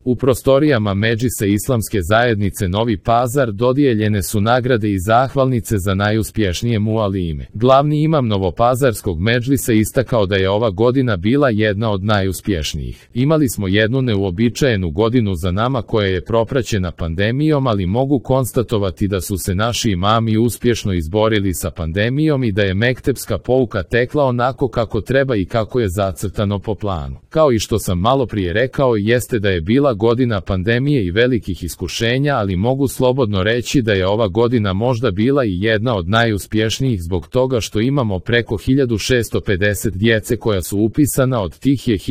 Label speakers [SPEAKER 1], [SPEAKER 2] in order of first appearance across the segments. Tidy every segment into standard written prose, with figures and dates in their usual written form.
[SPEAKER 1] U prostorijama Medžlisa Islamske zajednice Novi Pazar dodijeljene su nagrade i zahvalnice za najuspješnije mualime. Glavni imam Novopazarskog Medžlisa istakao da je ova godina bila jedna od najuspješnijih. Imali smo jednu neuobičajenu godinu za nama koja je propraćena pandemijom, ali mogu konstatovati da su se naši imami uspješno izborili sa pandemijom i da je mektepska pouka tekla onako kako treba i kako je zacrtano po planu. Kao i što sam malo prije rekao, jeste da je bila godina pandemije i velikih iskušenja, ali mogu slobodno reći da je ova godina možda bila i jedna od najuspješnijih zbog toga što imamo preko 1650 djece koja su upisana, od tih je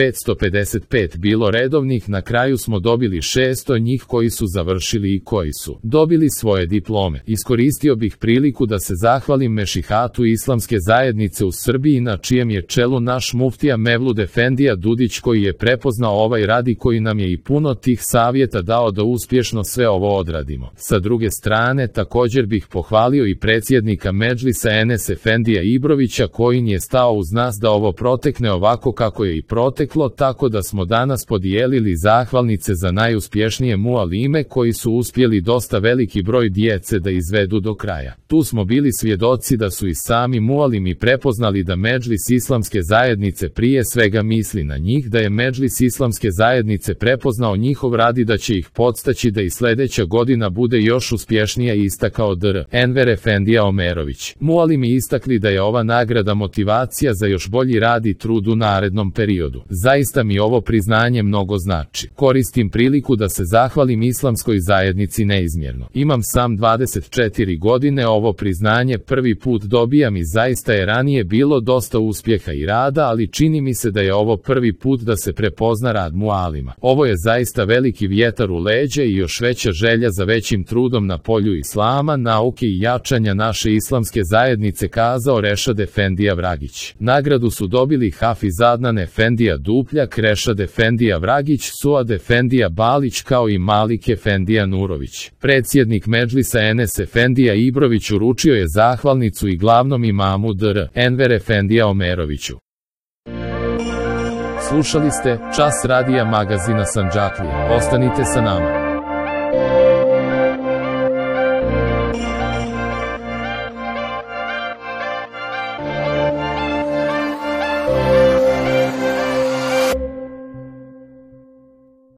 [SPEAKER 1] 1555 bilo redovnih, na kraju smo dobili 600 njih koji su završili i koji su dobili svoje diplome. Iskoristio bih priliku da se zahvalim Mešihatu Islamske zajednice u Srbiji, na čijem je čelu naš muftija Mevlud Efendija Dudić, koji je prepoznao ovaj rad i koji nam je i puno tih savjeta dao da uspješno sve ovo odradimo. Sa druge strane, također bih pohvalio i predsjednika Medžlisa Enes Efendija Ibrovića, koji je stao uz nas da ovo protekne ovako kako je i proteklo, tako da smo danas podijelili zahvalnice za najuspješnije mualime koji su uspjeli dosta veliki broj djece da izvedu do kraja. Tu smo bili svjedoci da su i sami mualimi prepoznali da Medžlis Islamske zajednice prije svega misli na njih, da je Medžlis Islamske zajednice prepoznao njihov rad i da će ih podstaći da i sljedeća godina bude još uspješnija, istakao dr. Enver Efendija Omerović. Mualimi istakli da je ova nagrada motivacija za još bolji rad i trud u narednom periodu. Zaista mi ovo priznanje mnogo znači. Koristim priliku da se zahvalim Islamskoj zajednici neizmjerno. Imam sam 24 godine, ovo priznanje prvi put dobijam i zaista je ranije bilo dosta uspjeha i rada, ali čini mi se da je ovo prvi put da se prepozna rad mualima. Ovo je zaista veliki vjetar u leđe i još veća želja za većim trudom na polju islama, nauke i jačanja naše islamske zajednice, kazao Rešad Efendija Vragić. Nagradu su dobili Hafiz Adnan Efendija Dupljak, Rešad Efendija Vragić, Suad Efendija Balić kao i Malik Efendija Nurović. Predsjednik Medžlisa Enes Efendija Ibrović uručio je zahvalnicu i glavnom imamu dr. Enver Efendija Omeroviću. Slušali ste Čas radija magazina Sandžaklija. Ostanite sa nama.